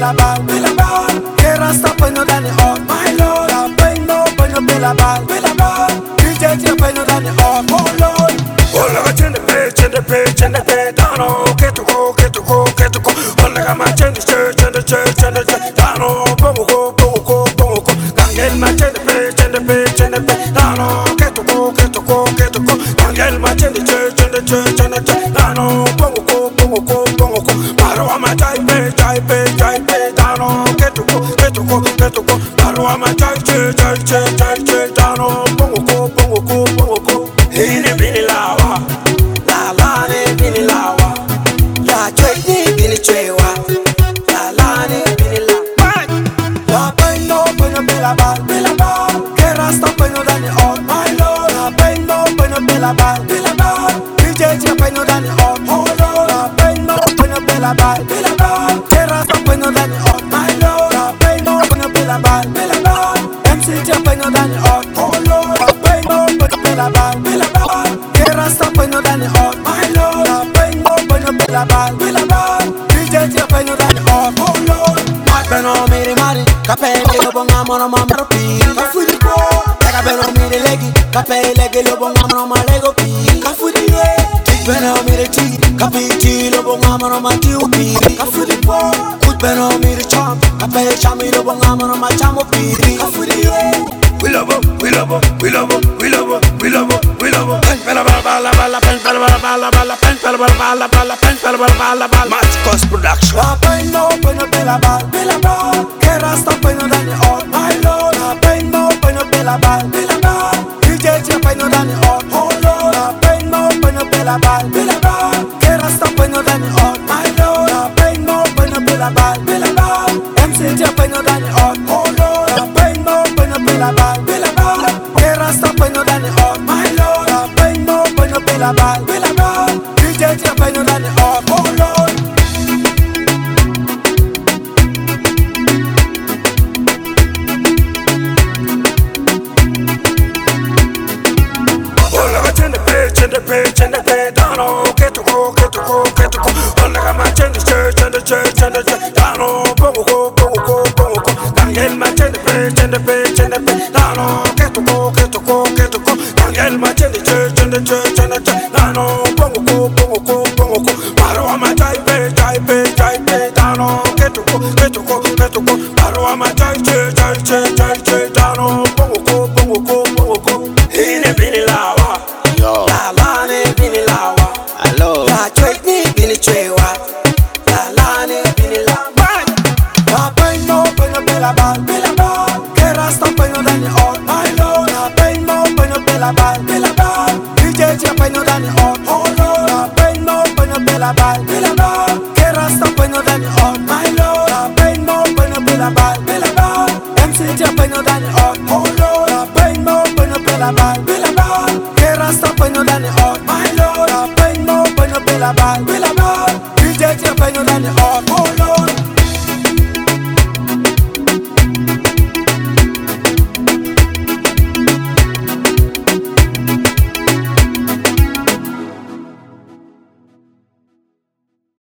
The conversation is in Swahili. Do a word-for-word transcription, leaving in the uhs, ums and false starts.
bella bal, bella bal. Que rasta peño dani on, my lord. La peño peño bella bal, bella bal. D J tia peño dani on, oh lord. Hola ga chende pe, chende pe, chende pe, dano. Que toko, que toko, que toko. Hola ga ma chende che, chende che, chende che, dano. Pongo ko, pongo ko, pongo ko. Dangel ma chende pe, chende pe, chende pe, dano. Que toko, que toko, que toko. Dangel ma chende che, chende che, chende che, dano. Pongo ko, pongo ko, pongo ko. Maro ama chai pe, chai pe, chai pe, dano. Que toko, que toko, que toko. Maro ama chai che, chai che, chai che, dano. Pongo ko, pongo ko, pongo ko. Hine bini lawa, La la ne bini lawa, la chwe ni bini chwewa, la la ne bini la. La peño peño bella bal, bella bal. Que rasta peño dani on, my lord. La peño peño bella bal, bella bal. D J tia peño dani on, oh lord. La peño peño bella bal, bella bal. Que rasta peño dani on, my lord. La peño peño bella bal, bella bal. M C tia peño dani on, oh lord. La peño peño bella bal, bella bal. Que rasta peño dani on, my lord. La peño peño bella bal, bella bal. D J tia peño dani on, oh lord. Beno miri mari, kapele lo bonga mono mamro pi. Kafudi po, taka beno miri legi, kapele legi lo bonga mono malego pi. Kafudi ye, beno miri ti, kapiti lo bonga mono mati upi. Kafudi po, kut beno miri cham, kapele chami lo bonga mono machamo pi. Kafudi ye. we love her, we love her, we love her, we love her, we love her, we love her. Pen pala bala bala bala, pen pala bala bala bala, pen pala bala bala bala, pen pala bala bala bala. Match Cost Production. La peño peño bella bal, bella bal. Que rasta peño dani on, my lord. La peño peño bella bal, bella bal. D J tia peño dani on, oh lord. La peño peño bella bal, bella bal. Que rasta peño dani on, my lord. La peño peño bella bal, bella bal. M C tia peño dani on, oh lord. La peño peño bella bal, bella bal. Que rasta peño dani on, my lord. La peño peño bella bal, bella bal. D J tia peño dani on, oh lord. Hola ga chende pe, chende pe, chende pe, dano. Que toko, que toko, que toko. Hola ga ma chende che, chende che, chende che, dano. Pongo ko, pongo ko, pongo ko. Dangel ma chende pe, chende pe, chende pe, dano. Que toko, que toko, que toko. Dangel ma chende che, chende che, chende che, dano. Pongo ko, pongo ko, pongo ko. Maro ama chai pe, chai pe, chai pe, dano. Que toko, que toko, que toko. Maro ama chai che, chai che, chai che, dano. Pongo ko, pongo ko, pongo ko. Hine bini lawa. La la ne bini lawa, Hello. la chwe ni bini chwewa, la la ne bini la. La peño peño bella bal, bella bal. Que rasta peño dani on, my lord. La peño peño bella bal, bella bal. D J tia peño dani on, oh lord. La peño peño bella bal, bella bal. Que rasta peño dani on, my lord. La peño peño bella bal.